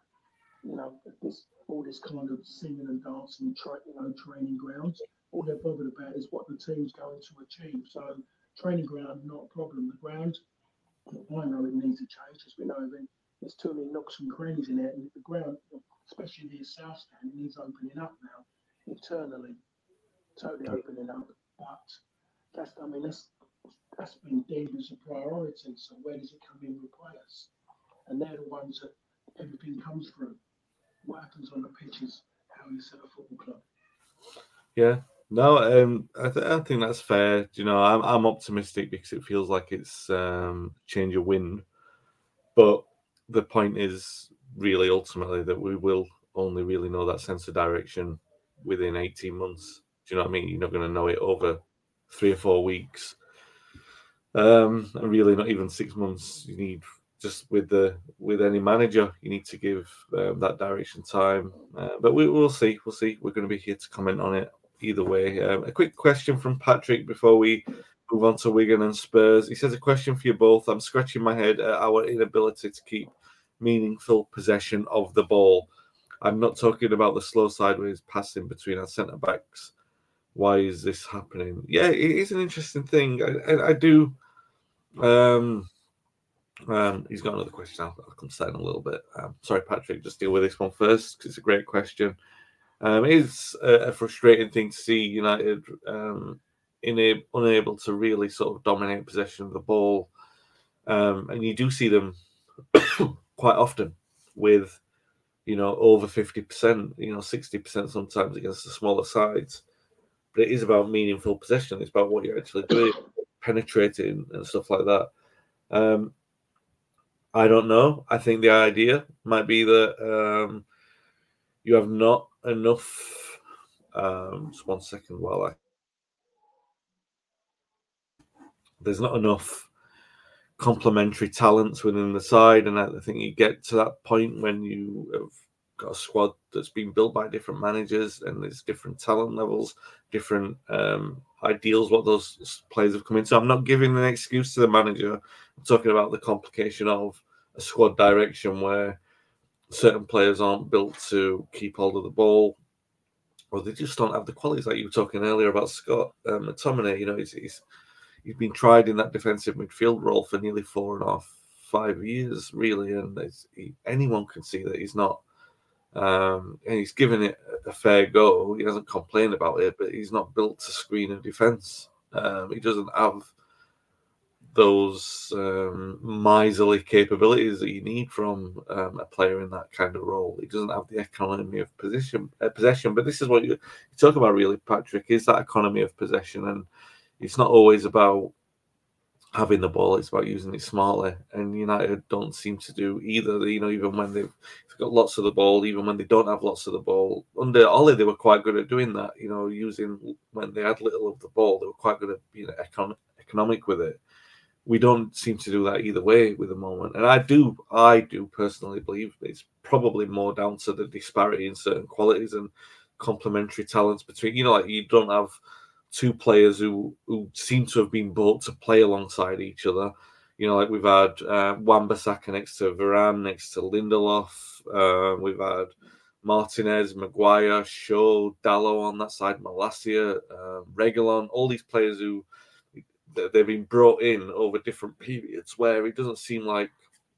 all this kind of singing and dancing, training grounds. All they're bothered about is what the team's going to achieve. So training ground, not a problem. The ground, I know it needs a change, as we know there's too many nooks and crannies in it, and the ground, especially the south stand, needs opening up now internally, totally opening up. But that's been deemed as a priority. So where does it come in with players? And they're the ones that everything comes through. What happens on the pitch is how you set a football club. Yeah, no, I think that's fair. You know, I'm optimistic because it feels like it's change of wind. But the point is really ultimately that we will only really know that sense of direction within 18 months. Do you know what I mean? You're not going to know it over 3 or 4 weeks. And really not even 6 months. You need just with any manager, you need to give that direction time. But we'll see. We'll see. We're going to be here to comment on it either way. A quick question from Patrick before we move on to Wigan and Spurs. He says, a question for you both. I'm scratching my head at our inability to keep meaningful possession of the ball. I'm not talking about the slow sideways passing between our centre backs. Why is this happening? Yeah, it is an interesting thing. I do. He's got another question. I'll come to that in a little bit. Sorry, Patrick, just deal with this one first because it's a great question. It is a frustrating thing to see United unable to really sort of dominate possession of the ball. And you do see them quite often with, over 50%, 60% sometimes against the smaller sides. But it is about meaningful possession. It's about what you're actually doing, penetrating and stuff like that. I don't know. I think the idea might be that you have not enough. Just 1 second while there's not enough complementary talents within the side, and I think you get to that point when you have got a squad that's been built by different managers, and there's different talent levels, different ideals what those players have come into. I'm not giving an excuse to the manager. I'm talking about the complication of a squad direction where certain players aren't built to keep hold of the ball, or they just don't have the qualities. Like you were talking earlier about Scott McTominay. He's been tried in that defensive midfield role for nearly 4.5, 5 years, really, and anyone can see that he's not. And he's given it a fair go. He hasn't complained about it, but he's not built to screen a defence. He doesn't have those miserly capabilities that you need from a player in that kind of role. He doesn't have the economy of possession. But this is what you talk about, really, Patrick, is that economy of possession. And it's not always about having the ball, it's about using it smartly. And United don't seem to do either. Even when they've got lots of the ball, even when they don't have lots of the ball. Under Ollie, they were quite good at doing that. Using when they had little of the ball, they were quite good at being economic with it. We don't seem to do that either way with the moment. And I do personally believe it's probably more down to the disparity in certain qualities and complementary talents between, like you don't have two players who seem to have been bought to play alongside each other. Like we've had Wan-Bissaka next to Varane, next to Lindelof. We've had Martinez, Maguire, Shaw, Dalot on that side, Malacia, Reguilon, all these players who they've been brought in over different periods where it doesn't seem like,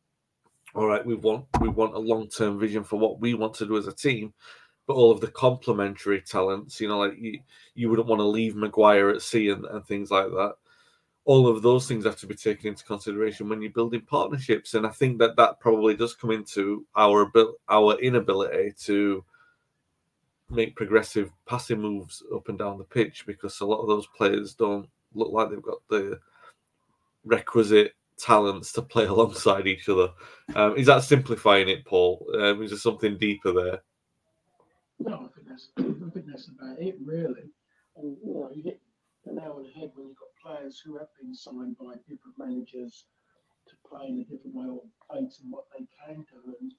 all right, we want a long-term vision for what we want to do as a team, but all of the complementary talents, like you wouldn't want to leave Maguire at sea and things like that. All of those things have to be taken into consideration when you're building partnerships, and I think that probably does come into our inability to make progressive passing moves up and down the pitch, because a lot of those players don't look like they've got the requisite talents to play alongside each other. Is that simplifying it, Paul? Is there something deeper there? No, I think that's about it, really. And you hit the nail on the head when you've got players who have been signed by different managers to play in a different way or play to what they can do. And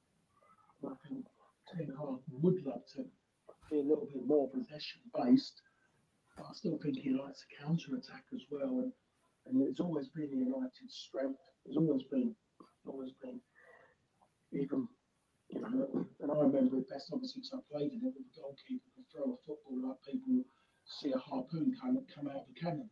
I think Ten Hag would love to be a little bit more possession based, but I still think he likes to counter attack as well. And it's always been United's strength. It's always been even. And I remember it best, obviously, because I played in it, with the goalkeeper could throw a football like people see a harpoon come out of a cannon.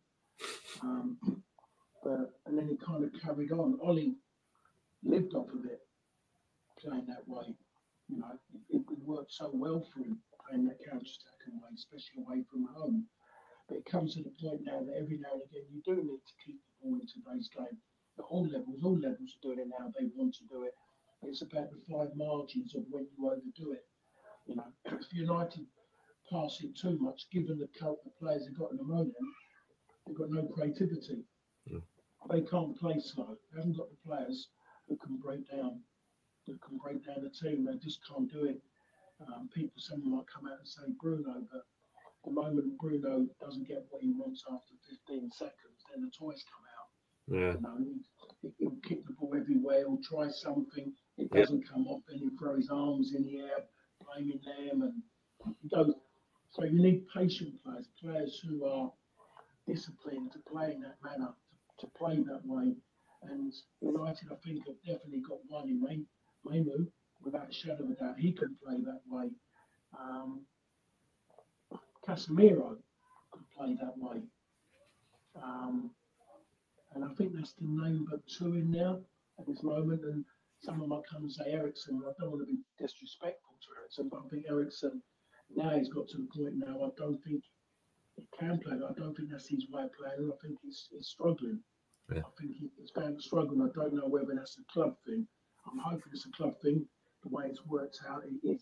And then he kind of carried on. Ollie lived off of it, playing that way. It worked so well for him, playing that counter-attacking way, especially away from home. But it comes to the point now that every now and again you do need to keep the ball in today's game. At all levels are doing it now. They want to do it. It's about the fine margins of when you overdo it. You know, if United pass it too much, given the players they've got in the moment, they've got no creativity. They can't play slow. They haven't got the players who can break down the team. They just can't do it. Someone might come out and say Bruno, but the moment Bruno doesn't get what he wants after 15 seconds, then the toys come out. Yeah. You know, he'll kick the ball everywhere. He'll try something. It doesn't come off. Then he'll throw his arms in the air, blaming them, and he goes. So you need patient players who are disciplined to play in that manner, to play that way. And United, I think, have definitely got one in Mainoo, without a shadow of a doubt. He can play that way. Casemiro can play that way. And I think that's the name but two in now at this moment. And someone might come and say Eriksen. I don't want to be disrespectful to Eriksen, but I think Eriksen now he's got to the point now. I don't think he can play. I don't think that's his way of playing. I think he's struggling. Yeah. I think he's found struggling. I don't know whether that's a club thing. I'm hoping it's a club thing. The way it's worked out, he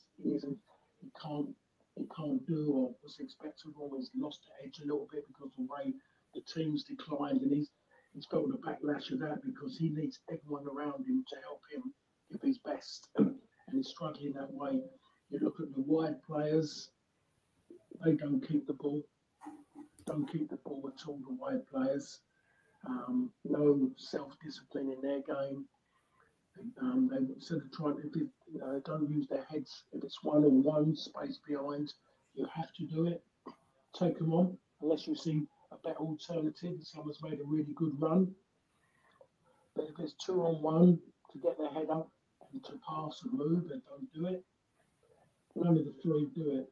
can't do or was expected, or he's lost the edge a little bit because of the way the team's declined, and he's felt the backlash of that because he needs everyone around him to help him give his best, and he's struggling that way. You look at the wide players; they don't keep the ball at all. The wide players, no self-discipline in their game. They instead of trying to, they don't use their heads. If it's 1-on-1, space behind, you have to do it. Take them on, unless you see a better alternative. Someone's made a really good run. But if it's 2-on-1 to get their head up and to pass and move, they don't do it. None of the three do it.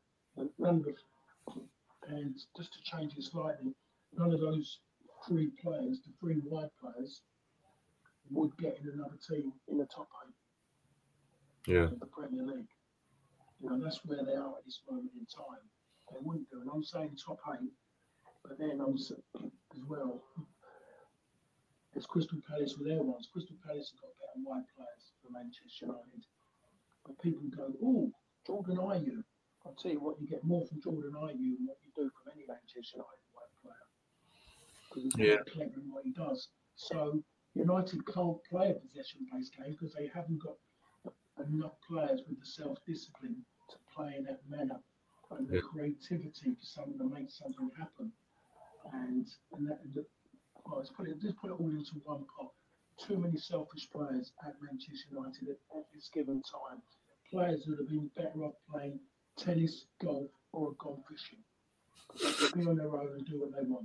And just to change it slightly, none of those three players, the three wide players, would get in another team in the top 8 of the Premier League. That's where they are at this moment in time. They wouldn't do it. I'm saying top 8, but then I'm as well. It's Crystal Palace with their ones. Crystal Palace have got better wide players for Manchester United. But people go, oh, Jordan Ayew. I'll tell you what, you get more from Jordan Ayew than what you do from any Manchester United wide player. Because he's very clever in what he does. So United can't play a possession-based game because they haven't got enough players with the self-discipline to play in that manner and the creativity for something to make something happen. Let's put it all into one pot. Too many selfish players at Manchester United at this given time. Players that have been better off playing tennis, golf, or gone fishing. They can be on their own and do what they want.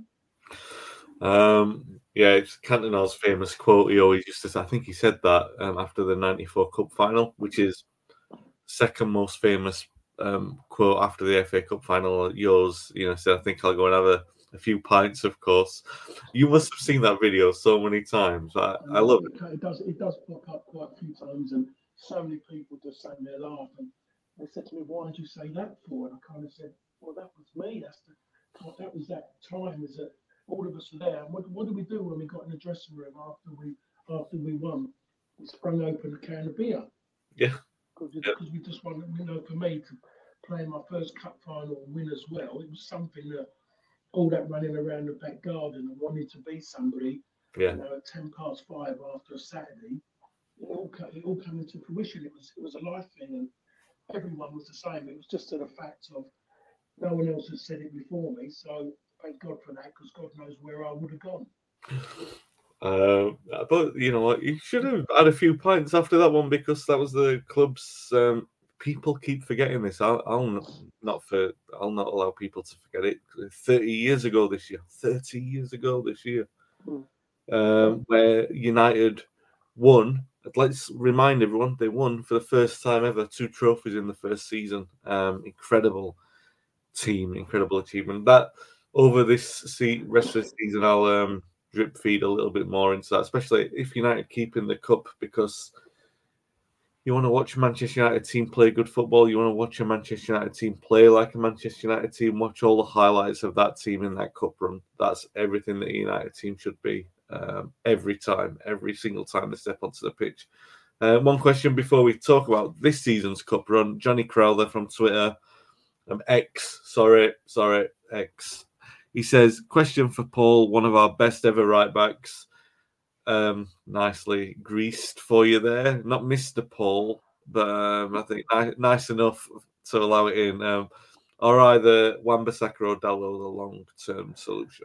It's Cantona's famous quote. He always used to say, I think he said that after the 94 Cup final, which is second most famous quote after the FA Cup final. Yours, said, I think I'll go and have a few pints, of course. You must have seen that video so many times. I love it. It does pop up quite a few times, and so many people just sat there laughing. They said to me, why did you say that for? And I kind of said, well, that was me. That was that time, is that all of us are there. And what did we do when we got in the dressing room after we won? We sprung open a can of beer. Yeah. Because we just wanted, for me to play my first cup final and win as well, it was something that all that running around the back garden and wanting to be somebody, at 5:10 after a Saturday, it all came into fruition. It was a life thing, and everyone was the same. It was just to the fact of no one else has said it before me, so thank God for that, because God knows where I would have gone. But you know what, you should have had a few pints after that one, because that was the club's. People keep forgetting this. I'll not allow people to forget it. 30 years ago this year, where United won. Let's remind everyone, they won for the first time ever 2 trophies in the first season. Incredible team, incredible achievement. That over this rest of the season, I'll drip feed a little bit more into that, especially if United keep in the cup, because You want to watch a Manchester United team play good football. You want to watch a Manchester United team play like a Manchester United team. Watch all the highlights of that team in that cup run. That's everything that a United team should be every single time they step onto the pitch. One question before we talk about this season's cup run. Johnny Crowther from Twitter, X. He says, question for Paul, one of our best ever right backs. Nicely greased for you there. Not Mr. Paul, but I think nice enough to allow it in. Are either Wan-Bissaka or Dalot the long-term solution?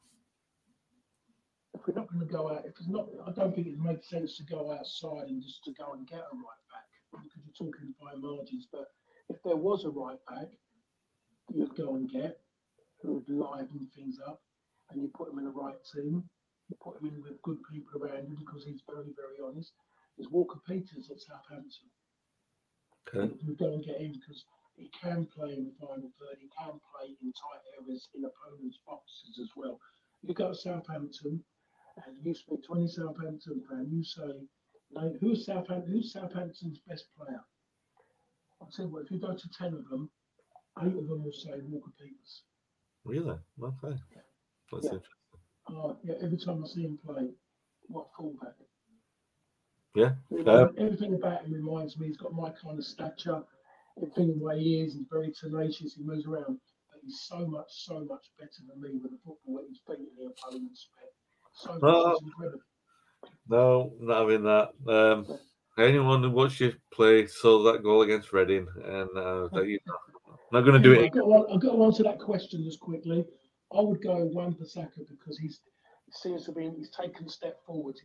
If we're not going to go out, I don't think it makes sense to go outside and just to go and get a right back because you're talking by margins. But if there was a right back, you'd go and get who would liven things up, and you put him in the right team. You put him in with good people around him because he's very, very honest. There's Walker Peters at Southampton. Okay. You go and get him because he can play in the final third. He can play in tight areas in opponents' boxes as well. You go to Southampton and you speak to any Southampton fan, you say, who's Southampton's best player? I'll tell you what, if you go to 10 of them, 8 of them will say Walker Peters. Really? Okay. Yeah. That's interesting. Every time I see him play, what fullback? Yeah. Everything about him reminds me, he's got my kind of stature. Everything the way he is, he's very tenacious, he moves around. But he's so much better than me with the football at his feet and the opponent's feet. So much incredible. No, not having that. Anyone who watched you play saw that goal against Reading, and not going to do it. I've got to answer that question just quickly. I would go Wan-Bissaka because he's taken step forwards.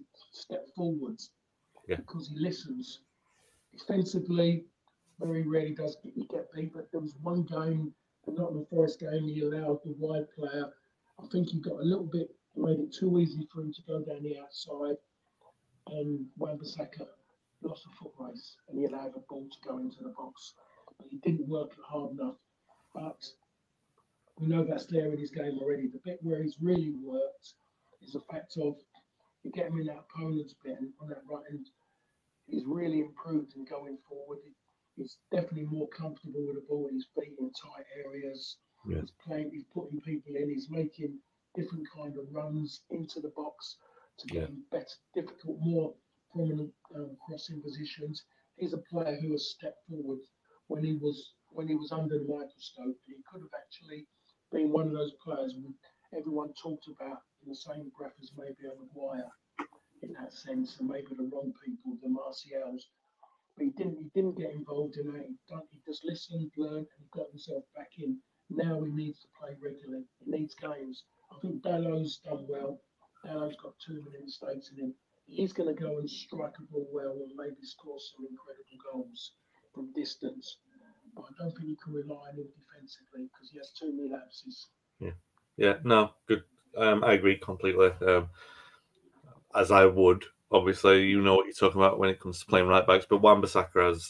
Yeah. Because he listens. Defensively, very rarely does he get beat, but there was one game, the Nottingham Forest game, he allowed the wide player. I think he got a little bit, made it too easy for him to go down the outside, and Wan-Bissaka lost a foot race, and he allowed the ball to go into the box. But he didn't work it hard enough. But we know that's there in his game already. The bit where he's really worked is the fact of you get him in that opponent's bit on that right end. He's really improved in going forward. He's definitely more comfortable with the ball. He's feet in tight areas. Yeah. He's putting people in. He's making different kind of runs into the box to get him better, difficult, more prominent crossing positions. He's a player who has stepped forward when he was under the microscope. And he could have actually been one of those players everyone talked about in the same breath as maybe a Maguire in that sense, and maybe the wrong people, the Martials. But he didn't get involved in that. He just listened, learned, and got himself back in. Now he needs to play regularly. He needs games. I think Dalot's done well. Dalot's got too many mistakes in him. He's going to go and strike a ball well and maybe score some incredible goals from distance. But I don't think you can rely on him defensively because he has too many lapses. Yeah, no, good. I agree completely. As I would. Obviously, you know what you're talking about when it comes to playing right backs, but Wan-Bissaka has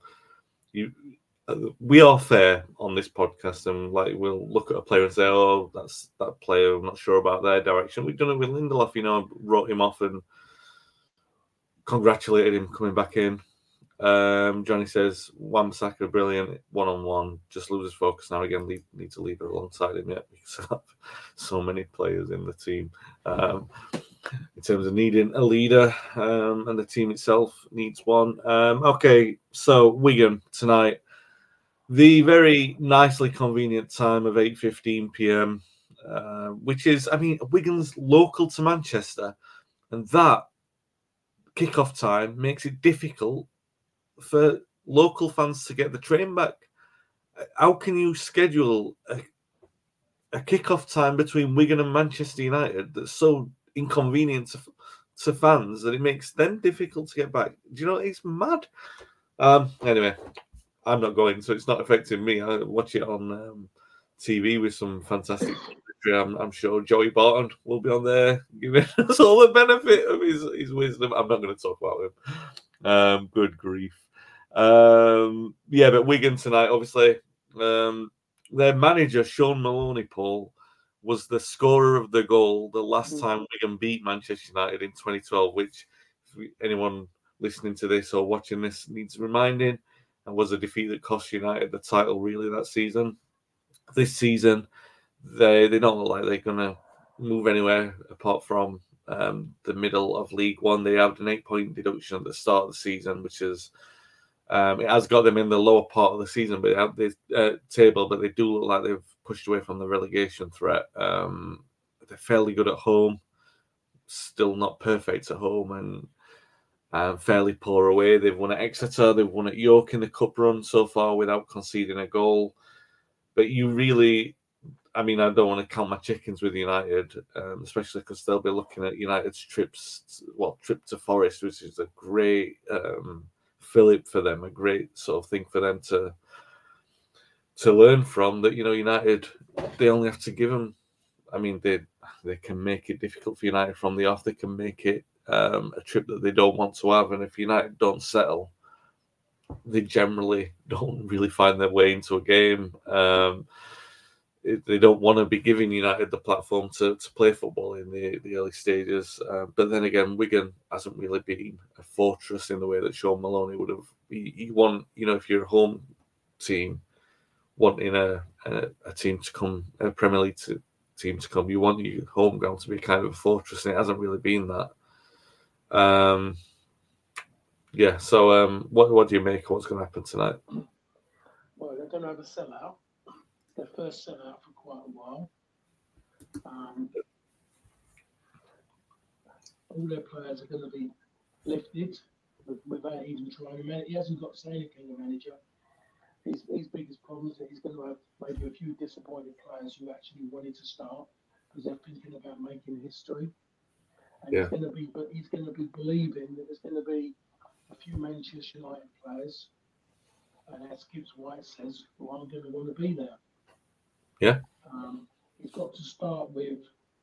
we are fair on this podcast, and like we'll look at a player and say, "Oh, that's that player. I'm not sure about their direction." We've done it with Lindelof, wrote him off and congratulated him coming back in. Johnny says Wan-Bissaka brilliant 1-on-1, just loses focus now again. Need to leave it alongside him yet because I have so many players in the team. In terms of needing a leader, and the team itself needs one. Okay, so Wigan tonight, the very nicely convenient time of 8:15 p.m, which is, Wigan's local to Manchester, and that kickoff time makes it difficult for local fans to get the train back. How can you schedule a kickoff time between Wigan and Manchester United that's so inconvenient to fans that it makes them difficult to get back? Do you know, it's mad. Anyway, I'm not going, so it's not affecting me. I watch it on TV with some fantastic commentary. I'm sure Joey Barton will be on there giving us all the benefit of his wisdom. I'm not going to talk about him. Good grief. But Wigan tonight, obviously, their manager Sean Maloney, Paul, was the scorer of the goal the last time Wigan beat Manchester United in 2012, which, if anyone listening to this or watching this needs reminding, and was a defeat that cost United the title really that season. This season, they don't look like they're going to move anywhere apart from the middle of League One. They had an 8-point deduction at the start of the season, which is it has got them in the lower part of the season, but they have this table, but they do look like they've pushed away from the relegation threat. They're fairly good at home, still not perfect at home, and fairly poor away. They've won at Exeter, they've won at York in the cup run so far without conceding a goal. But you really, I mean, I don't want to count my chickens with United, especially because they'll be looking at United's trip to Forest, which is a great fillip for them, a great sort of thing for them to learn from. That, you know, United, they only have to give them. I mean, they can make it difficult for United from the off. They can make it a trip that they don't want to have, and if United don't settle, they generally don't really find their way into a game. They don't want to be giving United the platform to play football in the early stages. But then again, Wigan hasn't really been a fortress in the way that Sean Maloney would have. You want, you know, if you're a home team wanting a team to come, a Premier League team to come, you want your home ground to be kind of a fortress, and it hasn't really been that. Yeah, so what do you make of what's going to happen tonight? Well, they're going to have a sellout. Their first sellout for quite a while. All their players are going to be lifted without even trying to manage. He hasn't got to say anything, the manager. His biggest problem is that he's going to have maybe a few disappointed players who actually wanted to start because they're thinking about making history. And he's going to be believing that there's going to be a few Manchester United players, and as Gibbs White says, who aren't going to want to be there. Yeah. He's got to start with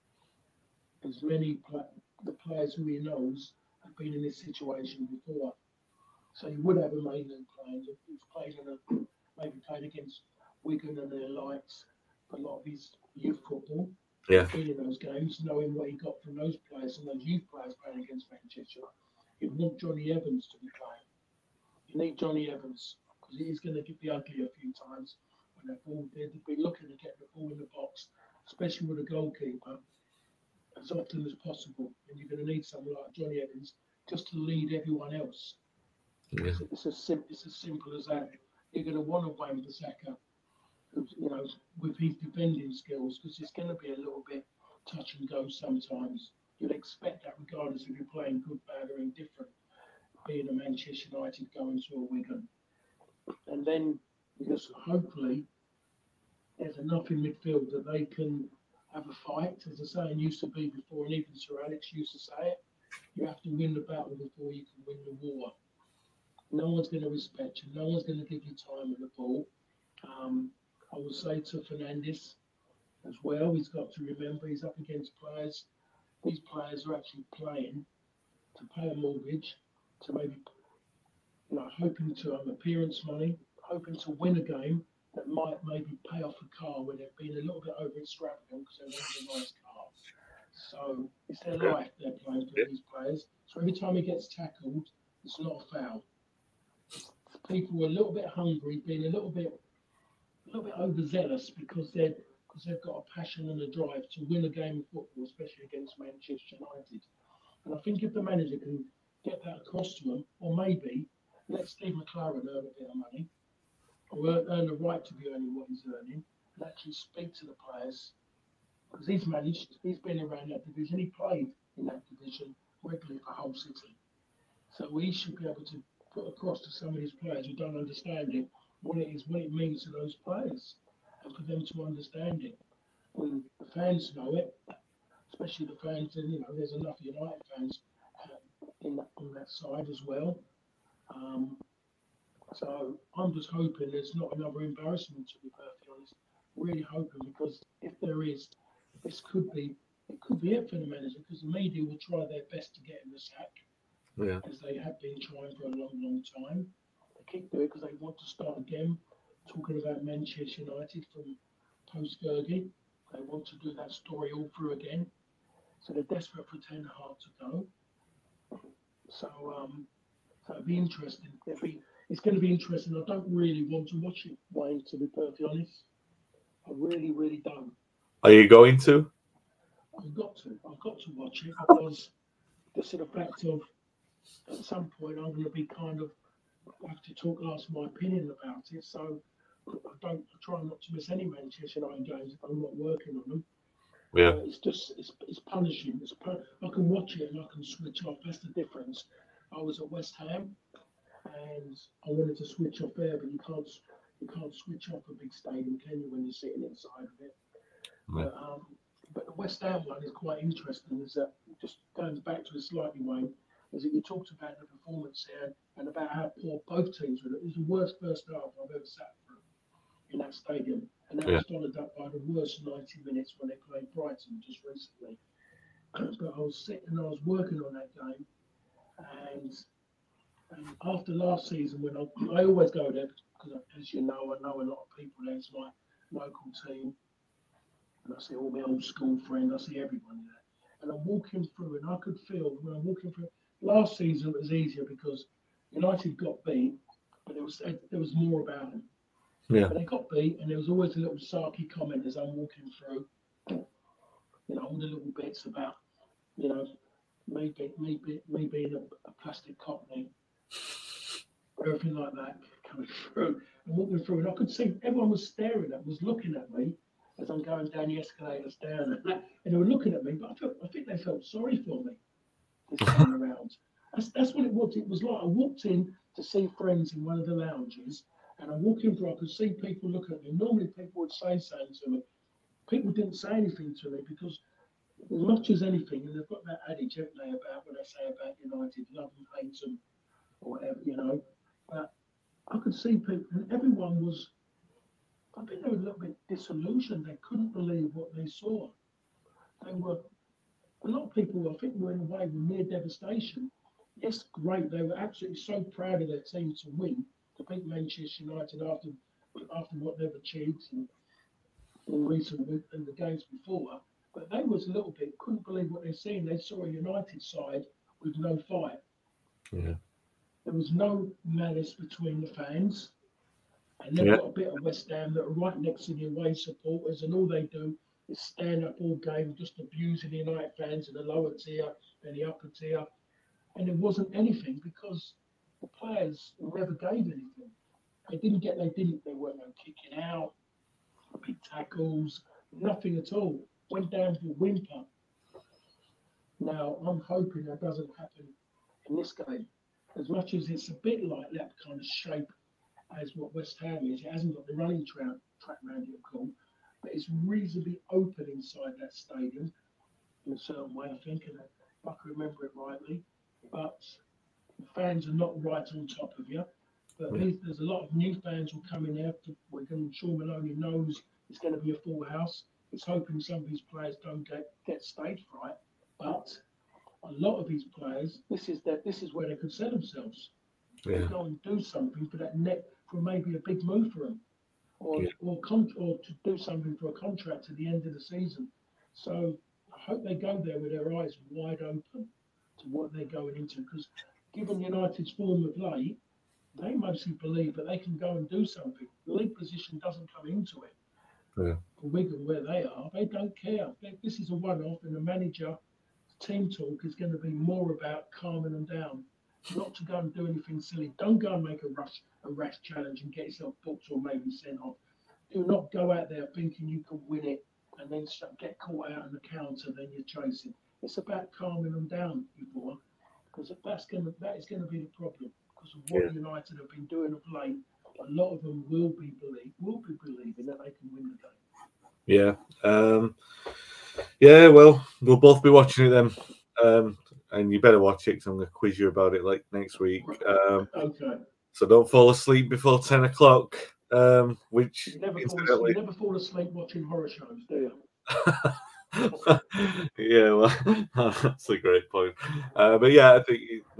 as many the players who he knows have been in this situation before. So he would have a mainland player who's maybe played against Wigan and their likes for a lot of his youth football. Yeah. Been in those games, knowing what he got from those players and those youth players playing against Manchester. You want Johnny Evans to be playing. You need Johnny Evans because he's going to be ugly a few times when that ball. They'll be looking to get the ball in the box, especially with a goalkeeper, as often as possible. And you're going to need someone like Johnny Evans just to lead everyone else. Yeah. It's as simple as that. You're going to want to Wan-Bissaka, you know, with his defending skills, because it's going to be a little bit touch and go sometimes. You'd expect that regardless if you're playing good, bad, or indifferent, being a Manchester United going to a Wigan. And then, because hopefully there's enough in midfield that they can have a fight, as the saying used to be before, and even Sir Alex used to say it, you have to win the battle before you can win the war. No one's going to respect you. No one's going to give you time with the ball. I would say to Fernandes as well, he's got to remember he's up against players. These players are actually playing to pay a mortgage, to maybe, you know, hoping to have appearance money, hoping to win a game that might maybe pay off a car when they've been a little bit over extravagant because they wanted a nice car. So it's their life they're playing for these players. So every time he gets tackled, it's not a foul. People were a little bit hungry, being a little bit overzealous because they've got a passion and a drive to win a game of football, especially against Manchester United. And I think if the manager can get that across to them, or maybe let Steve McLaren earn a bit of money, or earn the right to be earning what he's earning, and actually speak to the players, because he's been around that division, he played in that division regularly for Hull City. So he should be able to put across to some of these players who don't understand it, what it means to those players, and for them to understand it. When the fans know it, especially the fans, and you know, there's enough United fans on that side as well. So I'm just hoping there's not another embarrassment, to be perfectly honest. Really hoping, because if there is, it could be it for the manager, because the media will try their best to get him the sack. Yeah. As they have been trying for a long, long time. They keep doing it because they want to start again, talking about Manchester United from post-Fergie. They want to do that story all through again. So they're desperate for Ten Hag to go. So So it'll be interesting. It's going to be interesting. I don't really want to watch it, Wayne, to be perfectly honest. I really, really don't. Are you going to? I've got to watch it because just the fact of at some point I'm going to be kind of have to ask my opinion about it. So I try not to miss any Manchester United games if I'm not working on them. Yeah. It's punishing. I can watch it and I can switch off. That's the difference. I was at West Ham and I wanted to switch off there, but you can't switch off a big stadium, can you, when you're sitting inside of it? Yeah. But the West Ham one is quite interesting. Is that just going back to it slightly, Wayne? Is that you talked about the performance here and about how poor both teams were. It was the worst first half I've ever sat through in that stadium, and that was followed up by the worst 90 minutes when they played Brighton just recently. But I was sitting and I was working on that game, and after last season, when I always go there because, as you know, I know a lot of people there. It's my local team, and I see all my old school friends. I see everyone there, and I'm walking through, and I could feel when I'm walking through. Last season it was easier because United got beat, but there was more about them. Yeah. But they got beat, and there was always a little sarky comment as I'm walking through. All the little bits about, me being a plastic cockney, everything like that coming through. And walking through, and I could see everyone was staring at me, was looking at me as I'm going down the escalators down, and they were looking at me. But I think they felt sorry for me this time around. That's what it was. It was like I walked in to see friends in one of the lounges, and I walked in through. I could see people looking at me. Normally, people would say something to me. People didn't say anything to me because, as much as anything, and they've got that adage, haven't they, about what they say about United, love and hate them, or whatever, But I could see people, and everyone was. I think they were a little bit disillusioned. They couldn't believe what they saw. They were. A lot of people, I think, were in a way with near devastation. Yes, great. They were absolutely so proud of their team to win, to beat Manchester United after what they've achieved in recent in the games before. But they was a little bit couldn't believe what they're seeing. They saw a United side with no fight. Yeah. There was no malice between the fans, and they've got a bit of West Ham that are right next to the away supporters, and all they do is stand up all game, just abusing the United fans in the lower tier and the upper tier. And it wasn't anything because the players never gave anything. There weren't no kicking out, big tackles, nothing at all. Went down for a whimper. Now, I'm hoping that doesn't happen in this game. As much as it's a bit like that kind of shape as what West Ham is, it hasn't got the running track round it, cool. But it's reasonably open inside that stadium in a certain way, I think, and if I can remember it rightly. But the fans are not right on top of you. But there's a lot of new fans will come in there. Sean Maloney knows it's going to be a full house. He's hoping some of his players don't get stage fright. But a lot of these players, this is where they could sell themselves. They go and do something for that net, for maybe a big move for them. Or to do something for a contract at the end of the season. So I hope they go there with their eyes wide open to what they're going into. Because given United's form of late, they mostly believe that they can go and do something. The league position doesn't come into it. Yeah. For Wigan, where they are, they don't care. This is a one-off, and the manager team talk is going to be more about calming them down. Not to go and do anything silly. Don't go and make a rash challenge and get yourself booked or maybe sent off. Do not go out there thinking you can win it and then get caught out on the counter, then you're chasing. It's about calming them down before, because that is going to be the problem. Because of what United have been doing of late, a lot of them will be believing that they can win the game. Yeah. Well, we'll both be watching it then. And you better watch it because I'm going to quiz you about it like next week. Okay. So don't fall asleep before 10 o'clock, which You never fall asleep watching horror shows, do you? Yeah, well, that's a great point. But yeah, I think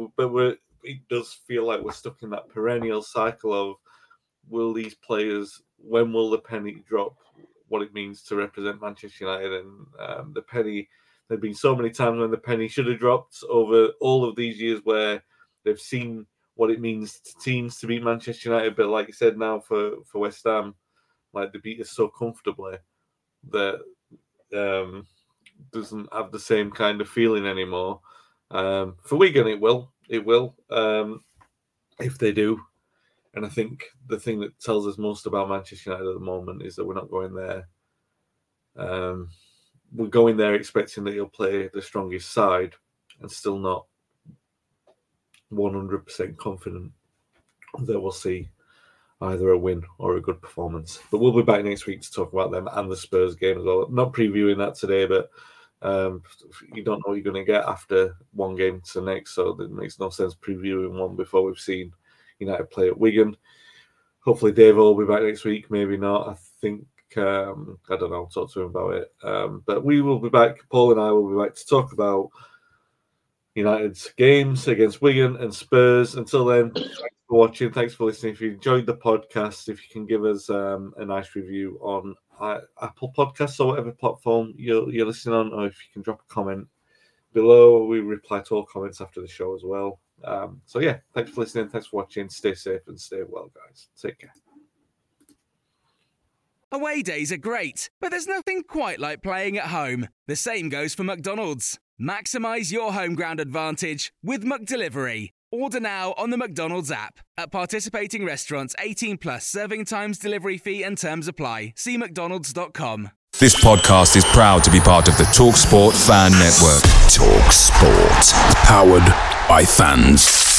it does feel like we're stuck in that perennial cycle of when will the penny drop, what it means to represent Manchester United, and the penny. There've been so many times when the penny should have dropped over all of these years where they've seen what it means to teams to beat Manchester United. But like you said, now for West Ham, like they beat us so comfortably that doesn't have the same kind of feeling anymore. For Wigan, it will. If they do. And I think the thing that tells us most about Manchester United at the moment is that we're not going there. We're going there expecting that he'll play the strongest side and still not 100% confident that we'll see either a win or a good performance. But we'll be back next week to talk about them and the Spurs game as well. Not previewing that today, but you don't know what you're going to get after one game to the next, so it makes no sense previewing one before we've seen United play at Wigan. Hopefully Dave will be back next week, maybe not. I think, I don't know, I'll talk to him about it. But we will be back, Paul and I will be back to talk about United's games against Wigan and Spurs. Until then, thanks for watching, thanks for listening. If you enjoyed the podcast, if you can give us a nice review on Apple Podcasts or whatever platform you're listening on, or if you can drop a comment below, we reply to all comments after the show as well. So yeah, thanks for listening, thanks for watching, stay safe and stay well, guys. Take care. Away days are great, but there's nothing quite like playing at home. The same goes for McDonald's. Maximise your home ground advantage with McDelivery. Order now on the McDonald's app. At participating restaurants, 18 plus, serving times, delivery fee and terms apply. See mcdonalds.com. This podcast is proud to be part of the TalkSport Fan Network. TalkSport. Powered by fans.